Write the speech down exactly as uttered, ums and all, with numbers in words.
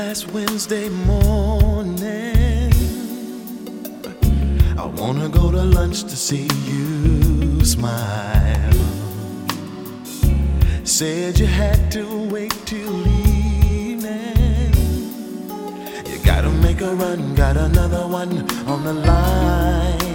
last Wednesday morning. I wanna go to lunch to see you smile. Said you had to wait till evening. You gotta make a run, got another one on the line.